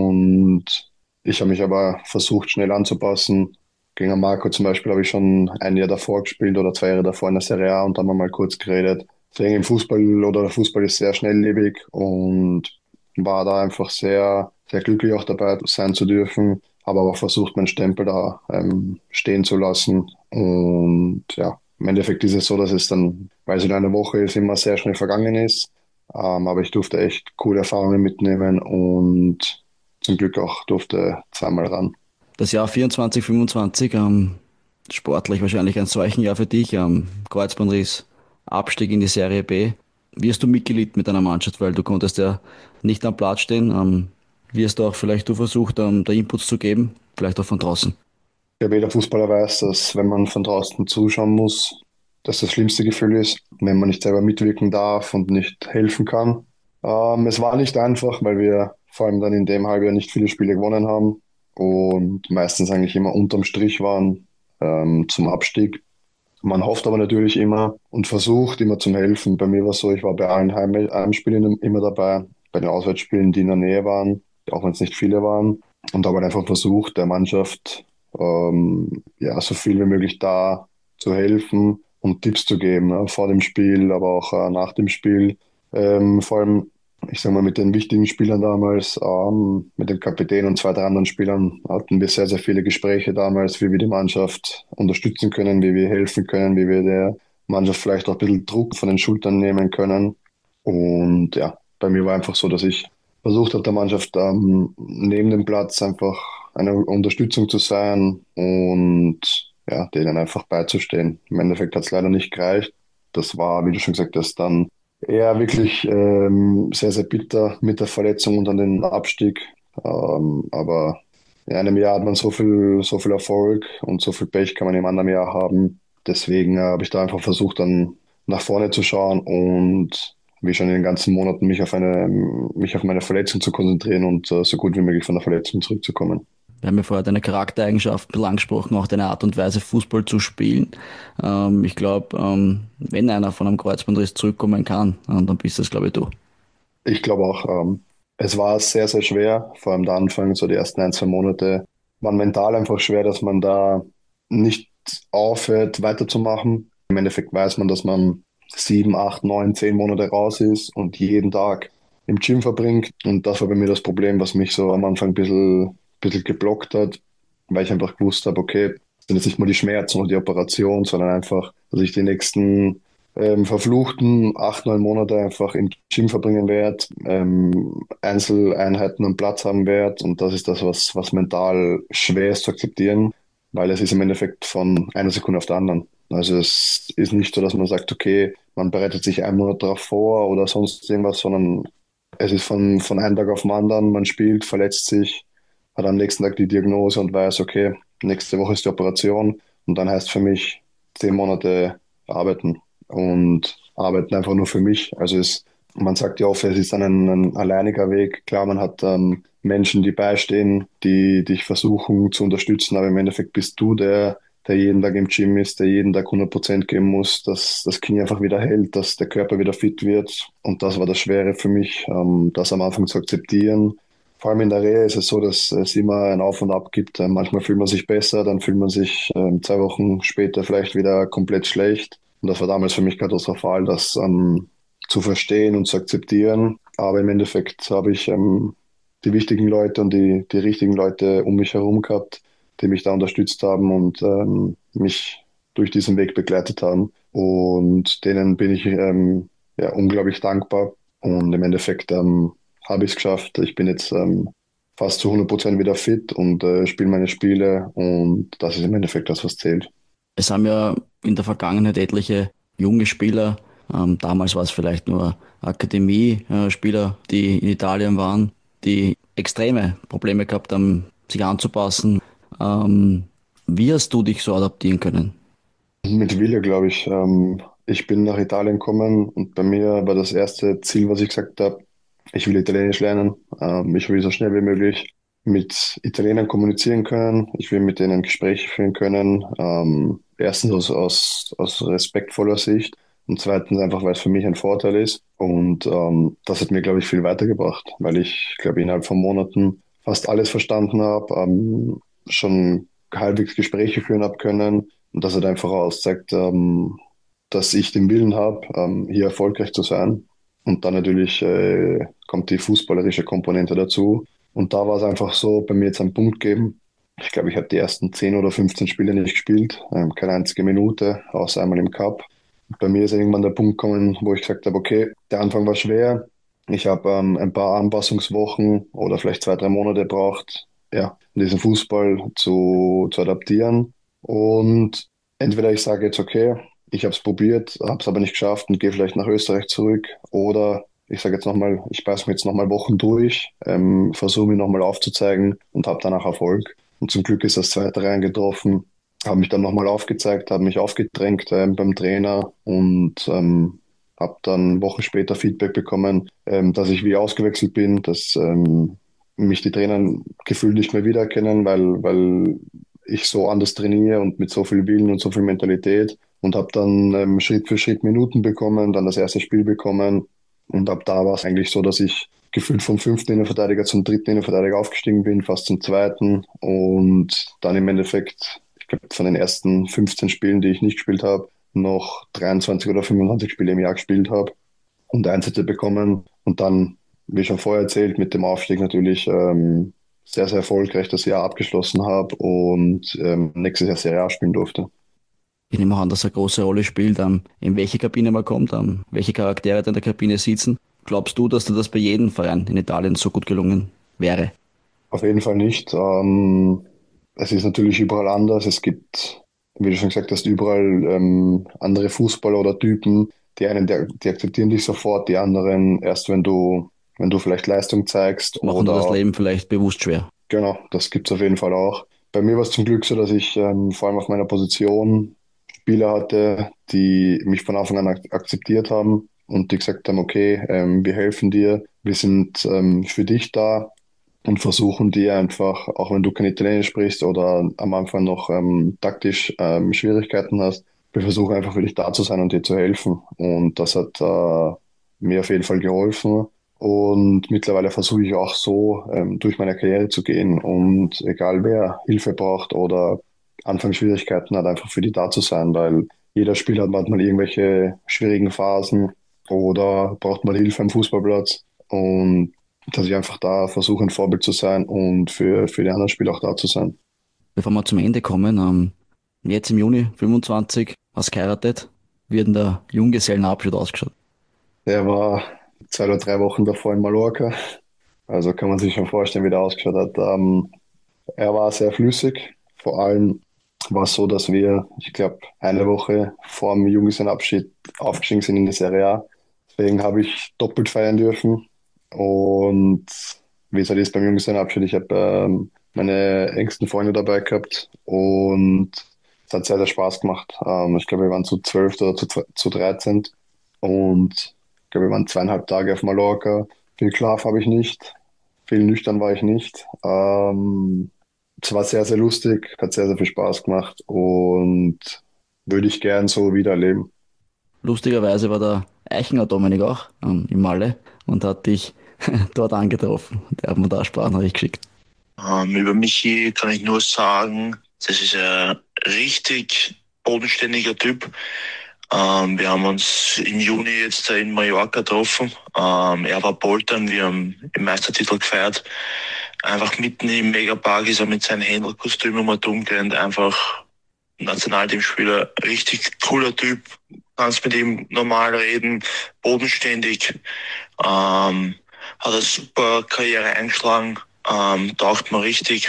Und ich habe mich aber versucht, schnell anzupassen. Gegen Marco zum Beispiel habe ich schon ein Jahr davor gespielt oder zwei Jahre davor in der Serie A und da haben wir mal kurz geredet. Deswegen im Fußball oder der Fußball ist sehr schnelllebig und war da einfach sehr, sehr glücklich auch dabei sein zu dürfen. Habe aber auch versucht, meinen Stempel da ähm, stehen zu lassen. Und ja, im Endeffekt ist es so, dass es dann, weil es in einer Woche ist, immer sehr schnell vergangen ist. Ähm, aber ich durfte echt coole Erfahrungen mitnehmen und zum Glück auch durfte zweimal ran. Das Jahr vierundzwanzig fünfundzwanzig, ähm, sportlich wahrscheinlich ein solchen Jahr für dich, ähm, Kreuzbandriss, Abstieg in die Serie B. Wie hast du mitgelitten mit deiner Mannschaft, weil du konntest ja nicht am Platz stehen. Ähm, wie hast du auch vielleicht du versucht, ähm, da Inputs zu geben, vielleicht auch von draußen? Ich glaube, jeder Fußballer weiß, dass wenn man von draußen zuschauen muss, dass das schlimmste Gefühl ist, wenn man nicht selber mitwirken darf und nicht helfen kann. Ähm, es war nicht einfach, weil wir vor allem dann in dem Halbjahr nicht viele Spiele gewonnen haben und meistens eigentlich immer unterm Strich waren ähm, zum Abstieg. Man hofft aber natürlich immer und versucht immer zum Helfen. Bei mir war es so, ich war bei allen Heim Heimspielen immer dabei, bei den Auswärtsspielen, die in der Nähe waren, auch wenn es nicht viele waren. Und habe halt einfach versucht, der Mannschaft ähm, ja, so viel wie möglich da zu helfen und Tipps zu geben, ne, vor dem Spiel, aber auch äh, nach dem Spiel. Ähm, vor allem, ich sag mal, mit den wichtigen Spielern damals, ähm, mit dem Kapitän und zwei, drei anderen Spielern hatten wir sehr, sehr viele Gespräche damals, wie wir die Mannschaft unterstützen können, wie wir helfen können, wie wir der Mannschaft vielleicht auch ein bisschen Druck von den Schultern nehmen können. Und ja, bei mir war einfach so, dass ich versucht habe, der Mannschaft ähm, neben dem Platz einfach eine Unterstützung zu sein und ja, denen einfach beizustehen. Im Endeffekt hat es leider nicht gereicht, das war, wie du schon gesagt hast, dann eher wirklich ähm, sehr, sehr bitter mit der Verletzung und dann den Abstieg. Ähm, aber in einem Jahr hat man so viel, so viel Erfolg und so viel Pech kann man im anderen Jahr haben. Deswegen äh, habe ich da einfach versucht, dann nach vorne zu schauen und wie schon in den ganzen Monaten mich auf eine, mich auf meine Verletzung zu konzentrieren und äh, so gut wie möglich von der Verletzung zurückzukommen. Wir haben ja vorher deine Charaktereigenschaften ein bisschen angesprochen, auch deine Art und Weise, Fußball zu spielen. Ähm, ich glaube, ähm, wenn einer von einem Kreuzbandriss zurückkommen kann, äh, dann bist das, glaube ich, du. Ich glaube auch, ähm, es war sehr, sehr schwer, vor allem der Anfang, so die ersten ein, zwei Monate, waren mental einfach schwer, dass man da nicht aufhört, weiterzumachen. Im Endeffekt weiß man, dass man sieben, acht, neun, zehn Monate raus ist und jeden Tag im Gym verbringt. Und das war bei mir das Problem, was mich so am Anfang ein bisschen, bisschen geblockt hat, weil ich einfach gewusst habe, okay, das sind jetzt nicht mal die Schmerzen oder die Operation, sondern einfach, dass ich die nächsten ähm, verfluchten acht, neun Monate einfach im Gym verbringen werde, ähm, Einzeleinheiten am Platz haben werde. Und das ist das, was, was mental schwer ist zu akzeptieren, weil es ist im Endeffekt von einer Sekunde auf der anderen. Also es ist nicht so, dass man sagt, okay, man bereitet sich einen Monat darauf vor oder sonst irgendwas, sondern es ist von, von einem Tag auf den anderen, man spielt, verletzt sich, hat am nächsten Tag die Diagnose und weiß, okay, nächste Woche ist die Operation und dann heißt für mich zehn Monate arbeiten und arbeiten einfach nur für mich. Also es, man sagt ja oft, es ist dann ein, ein alleiniger Weg. Klar, man hat ähm, Menschen, die beistehen, die dich versuchen zu unterstützen, aber im Endeffekt bist du der, der jeden Tag im Gym ist, der jeden Tag hundert Prozent geben muss, dass das Knie einfach wieder hält, dass der Körper wieder fit wird. Und das war das Schwere für mich, ähm, das am Anfang zu akzeptieren. Vor allem in der Reha ist es so, dass es immer ein Auf und Ab gibt. Äh, Manchmal fühlt man sich besser, dann fühlt man sich ähm, zwei Wochen später vielleicht wieder komplett schlecht. Und das war damals für mich katastrophal, das ähm, zu verstehen und zu akzeptieren. Aber im Endeffekt habe ich ähm, die wichtigen Leute und die, die richtigen Leute um mich herum gehabt, die mich da unterstützt haben und ähm, mich durch diesen Weg begleitet haben. Und denen bin ich ähm, ja, unglaublich dankbar. Und im Endeffekt ähm, habe ich es geschafft. Ich bin jetzt ähm, fast zu hundert Prozent wieder fit und äh, spiele meine Spiele. Und das ist im Endeffekt das, was zählt. Es haben ja in der Vergangenheit etliche junge Spieler, ähm, damals war es vielleicht nur Akademie-Spieler, die in Italien waren, die extreme Probleme gehabt haben, sich anzupassen. Ähm, wie hast du dich so adaptieren können? Mit Wille, glaube ich. Ähm, ich bin nach Italien gekommen und bei mir war das erste Ziel, was ich gesagt habe, ich will Italienisch lernen. Ähm, ich will so schnell wie möglich mit Italienern kommunizieren können. Ich will mit denen Gespräche führen können. Ähm, erstens aus, aus, aus respektvoller Sicht und zweitens einfach, weil es für mich ein Vorteil ist. Und ähm, das hat mir, glaube ich, viel weitergebracht, weil ich, glaube ich, innerhalb von Monaten fast alles verstanden habe, ähm, schon halbwegs Gespräche führen habe können und das hat einfach auszeigt, ähm, dass ich den Willen habe, ähm, hier erfolgreich zu sein. Und dann natürlich äh, kommt die fußballerische Komponente dazu. Und da war es einfach so, bei mir jetzt einen Punkt geben. Ich glaube, ich habe die ersten zehn oder fünfzehn Spiele nicht gespielt, ähm, keine einzige Minute, außer einmal im Cup. Bei mir ist irgendwann der Punkt gekommen, wo ich gesagt habe, okay, der Anfang war schwer. Ich habe ähm, ein paar Anpassungswochen oder vielleicht zwei, drei Monate gebraucht, ja, diesen Fußball zu, zu adaptieren. Und entweder ich sage jetzt, okay, ich habe es probiert, habe es aber nicht geschafft und gehe vielleicht nach Österreich zurück. Oder ich sage jetzt nochmal, ich beiß mir jetzt nochmal Wochen durch, ähm, versuche mich nochmal aufzuzeigen und habe danach Erfolg. Und zum Glück ist das zweite eingetroffen, habe mich dann nochmal aufgezeigt, habe mich aufgedrängt ähm, beim Trainer und ähm, habe dann Wochen später Feedback bekommen, ähm, dass ich wie ausgewechselt bin, dass ähm, mich die Trainer gefühlt nicht mehr wiedererkennen, weil, weil ich so anders trainiere und mit so viel Willen und so viel Mentalität und habe dann ähm, Schritt für Schritt Minuten bekommen, dann das erste Spiel bekommen und ab da war es eigentlich so, dass ich gefühlt vom fünften Innenverteidiger zum dritten Innenverteidiger aufgestiegen bin, fast zum zweiten und dann im Endeffekt, ich glaube von den ersten fünfzehn Spielen, die ich nicht gespielt habe, noch dreiundzwanzig oder fünfundzwanzig Spiele im Jahr gespielt habe und Einsätze bekommen und dann, wie schon vorher erzählt, mit dem Aufstieg natürlich ähm, sehr, sehr erfolgreich das Jahr abgeschlossen habe und ähm, nächstes Jahr Serie A spielen durfte. Ich nehme auch an, dass eine große Rolle spielt, ähm, in welche Kabine man kommt, ähm, welche Charaktere da in der Kabine sitzen. Glaubst du, dass dir das bei jedem Verein in Italien so gut gelungen wäre? Auf jeden Fall nicht. Ähm, es ist natürlich überall anders. Es gibt wie du schon gesagt hast, überall ähm, andere Fußballer oder Typen. Die einen, die, die akzeptieren dich sofort, die anderen erst, wenn du, wenn du vielleicht Leistung zeigst Machen dir das oder Leben vielleicht bewusst schwer. genau, das gibt's auf jeden Fall auch. Bei mir war es zum Glück so, dass ich ähm, vor allem auf meiner Position Spieler hatte, die mich von Anfang an ak akzeptiert haben und die gesagt haben, okay, ähm, wir helfen dir, wir sind ähm, für dich da und versuchen dir einfach, auch wenn du kein Italienisch sprichst oder am Anfang noch ähm, taktisch ähm, Schwierigkeiten hast, wir versuchen einfach für dich da zu sein und dir zu helfen. Und das hat äh, mir auf jeden Fall geholfen. Und mittlerweile versuche ich auch so ähm, durch meine Karriere zu gehen und egal wer Hilfe braucht oder Anfangsschwierigkeiten hat, einfach für die da zu sein, weil jeder Spieler hat manchmal irgendwelche schwierigen Phasen oder braucht mal Hilfe am Fußballplatz. Und dass ich einfach da versuche, ein Vorbild zu sein und für, für die anderen Spieler auch da zu sein. Bevor wir zum Ende kommen, ähm, jetzt im Juni fünfundzwanzig, hast geheiratet, wird denn der Junggesellenabschied ausgeschaut? Der war zwei oder drei Wochen davor in Mallorca, also kann man sich schon vorstellen, wie der ausgeschaut hat. Ähm, er war sehr flüssig, vor allem war es so, dass wir, ich glaube, eine Woche vor dem Junggesellenabschied aufgestiegen sind in die Serie A. Deswegen habe ich doppelt feiern dürfen. Und wie es halt ist beim Junggesellenabschied, ich habe ähm, meine engsten Freunde dabei gehabt und es hat sehr, sehr Spaß gemacht. Ähm, ich glaube, wir waren zu zwölf oder zu, zu dreizehn und ich glaube, wir waren zweieinhalb Tage auf Mallorca. Viel Schlaf habe ich nicht, viel nüchtern war ich nicht. Ähm, es war sehr, sehr lustig, hat sehr, sehr viel Spaß gemacht und würde ich gern so wieder erleben. Lustigerweise war der Eichinger Dominik auch ähm, im Malle und hat dich dort angetroffen. Der hat mir da eine Sprachnachricht geschickt. Ähm, über Michi kann ich nur sagen, das ist ein richtig bodenständiger Typ. Ähm, wir haben uns im Juni jetzt in Mallorca getroffen. Ähm, er war poltern, wir haben den Meistertitel gefeiert. Einfach mitten im Megapark ist er mit seinem Händlerkostüm um und umgerannt. Einfach Nationalteamspieler, richtig cooler Typ. Kannst mit ihm normal reden, bodenständig. Ähm, hat eine super Karriere eingeschlagen, ähm, taugt mir richtig.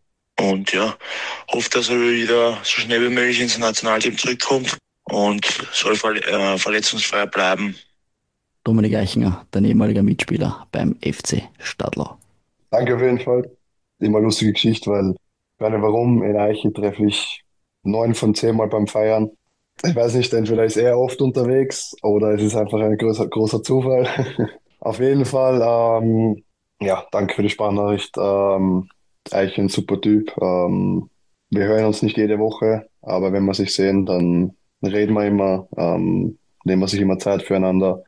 Und ja, hoffe, dass er wieder so schnell wie möglich ins Nationalteam zurückkommt und soll ver äh, verletzungsfrei bleiben. Dominik Eichinger, dein ehemaliger Mitspieler beim F C Stadler. Danke auf jeden Fall. Immer lustige Geschichte, weil ich weiß nicht warum, in Eiche treffe ich neun von zehn Mal beim Feiern. Ich weiß nicht, entweder ist er oft unterwegs oder es ist einfach ein großer, großer Zufall. Auf jeden Fall, ähm, ja, danke für die Sprachnachricht. Ähm, Eiche ein super Typ. Ähm, wir hören uns nicht jede Woche, aber wenn wir sich sehen, dann reden wir immer, ähm, nehmen wir sich immer Zeit füreinander.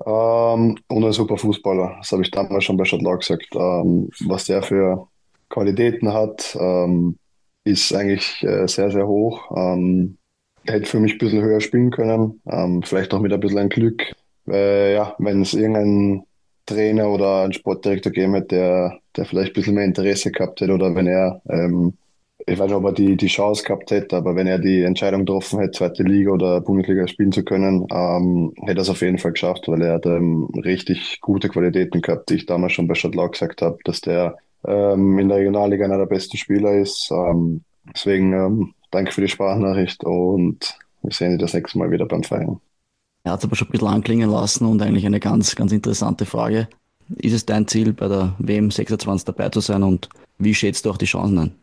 Ähm, und ein super Fußballer, das habe ich damals schon bei Stadler gesagt. Ähm, was der für Qualitäten hat, ähm, ist eigentlich äh, sehr, sehr hoch. Ähm, hätte für mich ein bisschen höher spielen können, ähm, vielleicht auch mit ein bisschen ein Glück. Äh, ja, wenn es irgendeinen Trainer oder einen Sportdirektor gegeben hätte, der, der vielleicht ein bisschen mehr Interesse gehabt hätte oder wenn er ähm, ich weiß nicht, ob er die, die Chance gehabt hätte, aber wenn er die Entscheidung getroffen hätte, zweite Liga oder Bundesliga spielen zu können, ähm, hätte er es auf jeden Fall geschafft, weil er hat ähm, richtig gute Qualitäten gehabt, die ich damals schon bei Stadtlau gesagt habe, dass der ähm, in der Regionalliga einer der besten Spieler ist. Ähm, deswegen ähm, danke für die Sprachnachricht und wir sehen uns das nächste Mal wieder beim Feiern. Er hat es aber schon ein bisschen anklingen lassen und eigentlich eine ganz, ganz interessante Frage. Ist es dein Ziel, bei der W M sechsundzwanzig dabei zu sein und wie schätzt du auch die Chancen ein?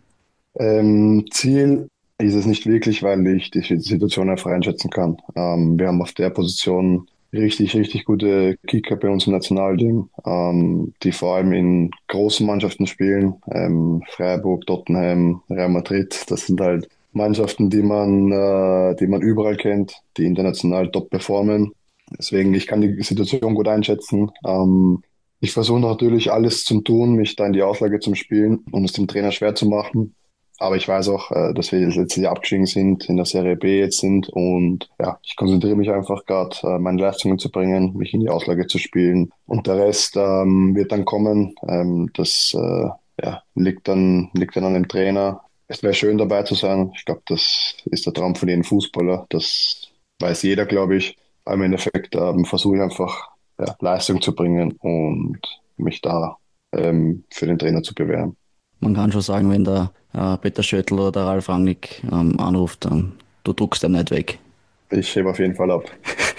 Ähm, Ziel ist es nicht wirklich, weil ich die Situation einfach einschätzen kann. Ähm, wir haben auf der Position richtig, richtig gute Kicker bei uns im Nationalteam, ähm, die vor allem in großen Mannschaften spielen. Ähm, Freiburg, Tottenham, Real Madrid, das sind halt Mannschaften, die man, äh, die man überall kennt, die international top performen. Deswegen, ich kann die Situation gut einschätzen. Ähm, ich versuche natürlich alles zu tun, mich da in die Auslage zu spielen, um es dem Trainer schwer zu machen. Aber ich weiß auch, äh, dass wir das letzte Jahr abgestiegen sind, in der Serie B jetzt sind und ja, ich konzentriere mich einfach gerade, äh, meine Leistungen zu bringen, mich in die Auslage zu spielen und der Rest ähm, wird dann kommen. Ähm, das äh, ja, liegt dann liegt dann an dem Trainer. Es wäre schön dabei zu sein. Ich glaube, das ist der Traum von jedem Fußballer. Das weiß jeder, glaube ich. Aber im Endeffekt ähm, versuche ich einfach ja, Leistung zu bringen und mich da ähm, für den Trainer zu bewähren. Man kann schon sagen, wenn der äh, Peter Schöttl oder Ralf Rangnick ähm, anruft, ähm, du druckst ihn nicht weg. Ich hebe auf jeden Fall ab.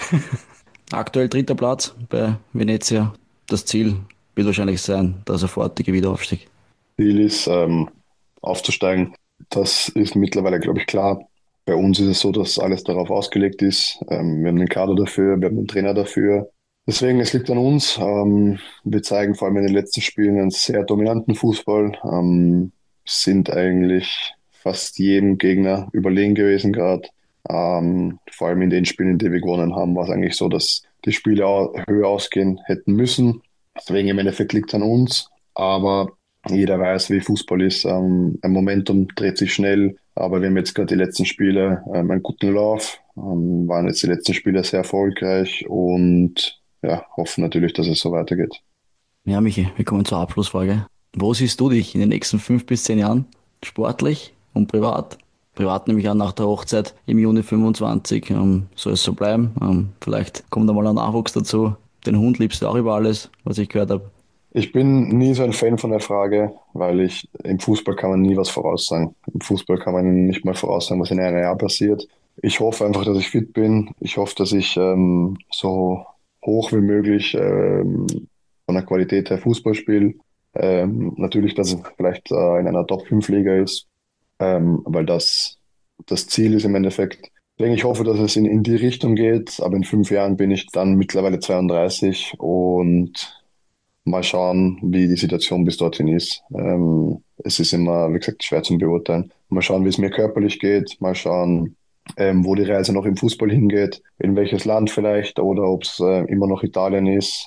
Aktuell dritter Platz bei Venezia. Das Ziel wird wahrscheinlich sein, der sofortige Wiederaufstieg. Ziel ist, ähm, aufzusteigen. Das ist mittlerweile, glaube ich, klar. Bei uns ist es so, dass alles darauf ausgelegt ist. Ähm, wir haben den Kader dafür, wir haben den Trainer dafür. Deswegen, es liegt an uns. Ähm, wir zeigen vor allem in den letzten Spielen einen sehr dominanten Fußball. Ähm, sind eigentlich fast jedem Gegner überlegen gewesen gerade. Ähm, vor allem in den Spielen, in denen wir gewonnen haben, war es eigentlich so, dass die Spiele au- höher ausgehen hätten müssen. Deswegen im Endeffekt liegt es an uns. Aber jeder weiß, wie Fußball ist. Ähm, ein Momentum dreht sich schnell, aber wir haben jetzt gerade die letzten Spiele ähm, einen guten Lauf, ähm, waren jetzt die letzten Spiele sehr erfolgreich und ja, hoffen natürlich, dass es so weitergeht. Ja, Michi, wir kommen zur Abschlussfrage. Wo siehst du dich in den nächsten fünf bis zehn Jahren? Sportlich und privat? Privat nehme ich an, nach der Hochzeit im Juni fünfundzwanzig ähm, soll es so bleiben. Ähm, vielleicht kommt da mal ein Nachwuchs dazu. Den Hund liebst du auch über alles, was ich gehört habe. Ich bin nie so ein Fan von der Frage, weil ich im Fußball kann man nie was voraussagen. Im Fußball kann man nicht mal voraussagen, was in einem Jahr passiert. Ich hoffe einfach, dass ich fit bin. Ich hoffe, dass ich ähm, so hoch wie möglich ähm, von der Qualität her Fußball spiele. Ähm, natürlich, dass es vielleicht äh, in einer Top fünf Liga ist, ähm, weil das das Ziel ist im Endeffekt. Deswegen, ich hoffe, dass es in, in die Richtung geht, aber in fünf Jahren bin ich dann mittlerweile zweiunddreißig und mal schauen, wie die Situation bis dorthin ist. Ähm, es ist immer, wie gesagt, schwer zu beurteilen. Mal schauen, wie es mir körperlich geht. Mal schauen, ähm, wo die Reise noch im Fußball hingeht, in welches Land vielleicht oder ob es äh, immer noch Italien ist.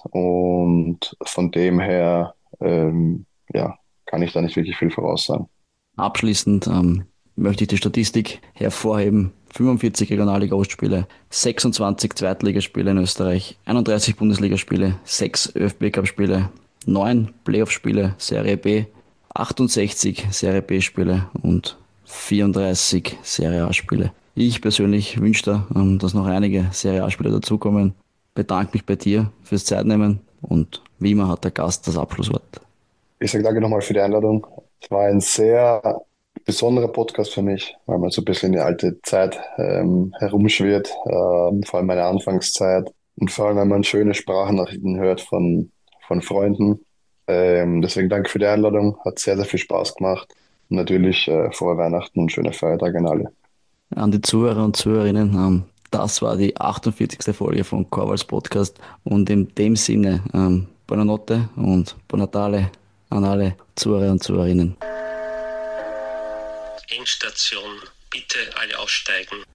Und von dem her, ähm, ja, kann ich da nicht wirklich viel voraussagen. Abschließend ähm, möchte ich die Statistik hervorheben. fünfundvierzig Regionalliga-Ostspiele, sechsundzwanzig Zweitligaspiele in Österreich, einunddreißig Bundesligaspiele, sechs ÖFB-Cup-Spiele, neun Playoff-Spiele Serie B, achtundsechzig Serie B-Spiele und vierunddreißig Serie A-Spiele. Ich persönlich wünsche da, ähm, dass noch einige Serie A-Spiele dazukommen. Bedanke mich bei dir fürs Zeitnehmen und wie immer hat der Gast das Abschlusswort. Ich sage danke nochmal für die Einladung. Es war ein sehr besonderer Podcast für mich, weil man so ein bisschen in die alte Zeit ähm, herumschwirrt, ähm, vor allem meine Anfangszeit und vor allem, wenn man schöne Sprachnachrichten hört von, von Freunden. Ähm, deswegen danke für die Einladung, hat sehr, sehr viel Spaß gemacht und natürlich äh, frohe Weihnachten und schöne Feiertage an alle. An die Zuhörer und Zuhörerinnen. Ähm, das war die achtundvierzigste Folge von Korvals Podcast und in dem Sinne ähm, Buonanotte und Buon Natale an alle Zuhörer und Zuhörerinnen. Endstation, bitte alle aussteigen.